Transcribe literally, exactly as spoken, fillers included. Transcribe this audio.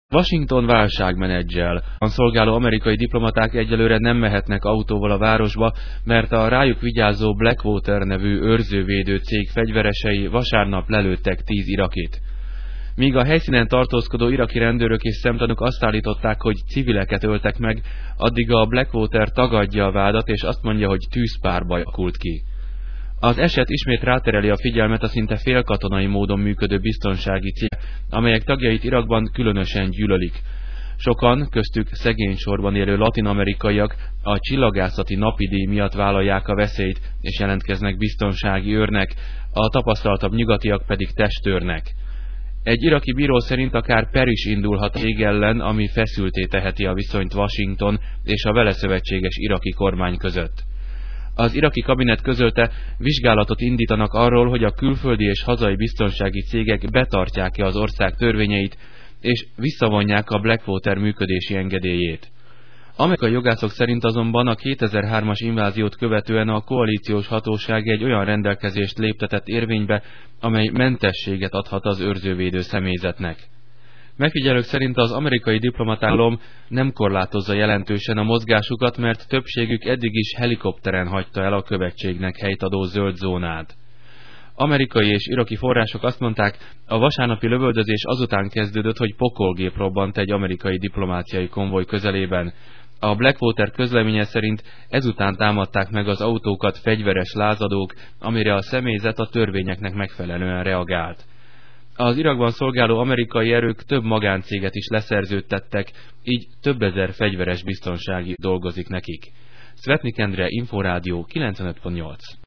Washington válságmenedzsel. A szolgáló amerikai diplomaták egyelőre nem mehetnek autóval a városba, mert a rájuk vigyázó Blackwater nevű őrzővédő cég fegyveresei vasárnap lelőttek tíz irakit. Míg a helyszínen tartózkodó iraki rendőrök és szemtanúk azt állították, hogy civileket öltek meg, addig a Blackwater tagadja a vádat és azt mondja, hogy tűzpárbaj alakult ki. Az eset ismét rátereli a figyelmet a szinte félkatonai módon működő biztonsági cégek, amelyek tagjait Irakban különösen gyűlölik. Sokan, köztük szegény sorban élő latin-amerikaiak a csillagászati napidíj miatt vállalják a veszélyt, és jelentkeznek biztonsági őrnek, a tapasztaltabb nyugatiak pedig testőrnek. Egy iraki bíró szerint akár per is indulhat a cég ellen, ami feszültté teheti a viszonyt Washington és a vele szövetséges iraki kormány között. Az iraki kabinet közölte, vizsgálatot indítanak arról, hogy a külföldi és hazai biztonsági cégek betartják-e az ország törvényeit, és visszavonják a Blackwater működési engedélyét. Amerikai jogászok szerint azonban a kétezer-hármas inváziót követően a koalíciós hatóság egy olyan rendelkezést léptetett érvénybe, amely mentességet adhat az őrzővédő személyzetnek. Megfigyelők szerint az amerikai diplomatálom nem korlátozza jelentősen a mozgásukat, mert többségük eddig is helikopteren hagyta el a követségnek helyt adó zöld zónát. Amerikai és iraki források azt mondták, a vasárnapi lövöldözés azután kezdődött, hogy pokolgép robbant egy amerikai diplomáciai konvoj közelében. A Blackwater közleménye szerint ezután támadták meg az autókat fegyveres lázadók, amire a személyzet a törvényeknek megfelelően reagált. Az Irakban szolgáló amerikai erők több magáncéget is leszerződtettek, így több ezer fegyveres biztonsági dolgozik nekik. Szvetnik Endre, Inforádió kilencvenöt pont nyolc.